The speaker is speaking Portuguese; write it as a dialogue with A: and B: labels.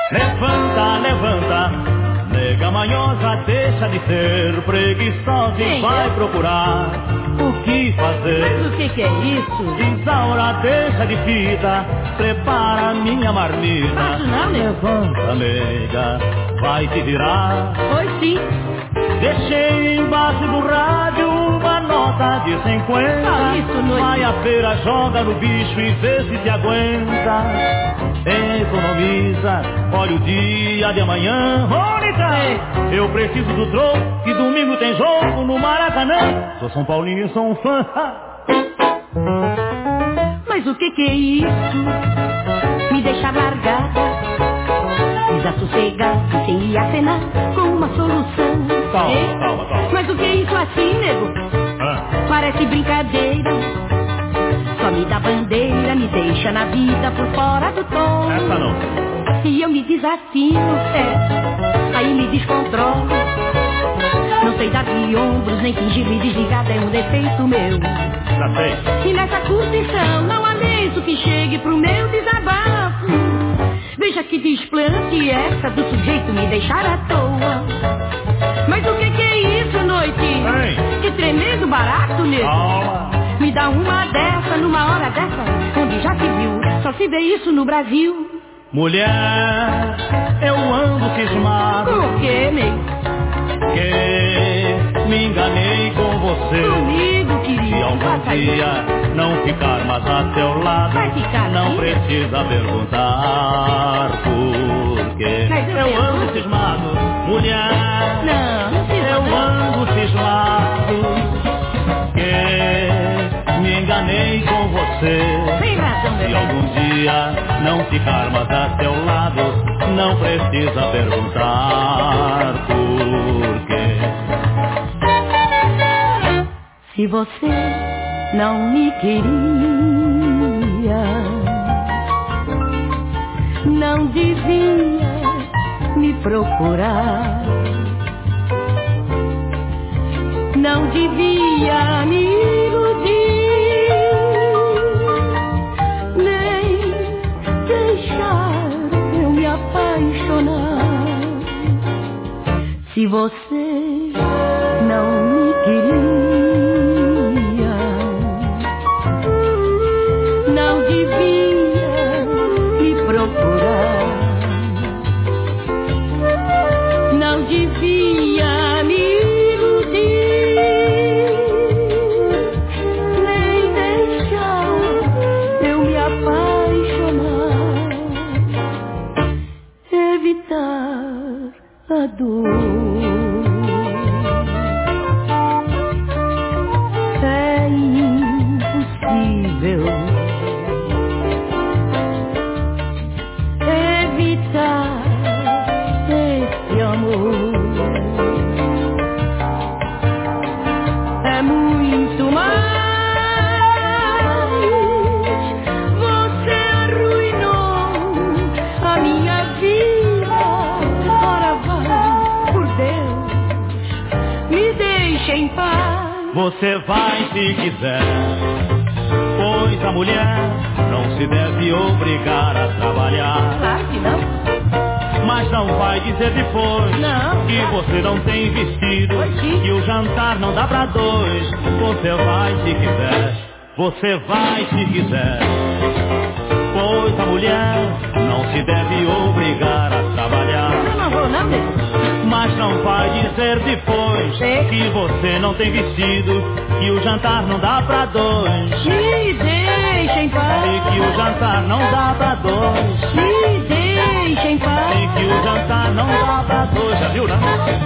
A: Levanta, levanta, nega manhosa, deixa de ser preguiçosa e vai procurar o que fazer.
B: Mas o que é isso?
A: Isaura, deixa de fita, prepara minha marmita.
B: Faço não, nego.
A: Levanta, nega, vai te virar.
B: Pois sim.
A: Deixei embaixo do rádio uma nota de 50.
B: Só isso, noite.
A: Vai à feira, joga no bicho e vê se te aguenta. Economiza, olha o dia de amanhã. Mônica, eu preciso do troco, que domingo tem jogo no Maracanã. Sou São Paulino e sou um fã.
B: Mas o que é isso? Me deixa largada, desassossegada, sem ir acenar com uma solução.
A: Calma.
B: Mas o que é isso assim, nego? Parece brincadeira. Só me dá bandeira, me deixa na vida por fora do tom.
A: Essa não.
B: E eu me desafino, aí me descontrolo. Não sei dar de ombros, nem fingir-me desligada, é um defeito meu.
A: Já sei.
B: E nessa curtição não há lenço que chegue pro meu desabafo. Veja que desplante essa do sujeito me deixar à toa. Mas o que é isso, noite?
A: Ei.
B: Que tremendo barato, nego.
A: Calma.
B: Me dá uma dessa, numa hora dessa, onde já se viu, só se vê isso no Brasil.
A: Mulher, eu ando cismado.
B: Por quê, nego?
A: Que me enganei com você.
B: Comigo, querido.
A: Se algum dia não ficar mais a seu lado,
B: vai ficar,
A: não
B: sim?
A: precisa perguntar por quê.
B: Mas
A: Eu ando cismado, mulher.
B: Não precisa.
A: Eu ando cismado. Que me enganei com você.
B: Tem razão, meu
A: Se
B: bem.
A: algum dia não ficar mais a seu lado, não precisa perguntar por quê.
B: Se você não me queria, não devia me procurar. Não devia me iludir, nem deixar eu me apaixonar. Se você não me queria, não devia me procurar. Não devia me a dor. É impossível evitar esse amor. É muito mais. Você arruinou a minha vida. Em paz.
A: Você vai se quiser, pois a mulher não se deve obrigar a trabalhar.
B: Claro que não.
A: Mas não vai dizer depois
B: não,
A: que você não tem vestido, que o jantar não dá pra dois. Você vai se quiser, você vai se quiser, pois a mulher não se deve obrigar a trabalhar.
B: Eu não vou não, nego.
A: Mas não vai dizer depois que você não tem vestido, que o jantar não dá pra dois.
B: Me deixa em paz.
A: E que o jantar não dá pra dois.
B: Me deixa em paz.
A: E que o jantar não dá pra dois. Já viu, né?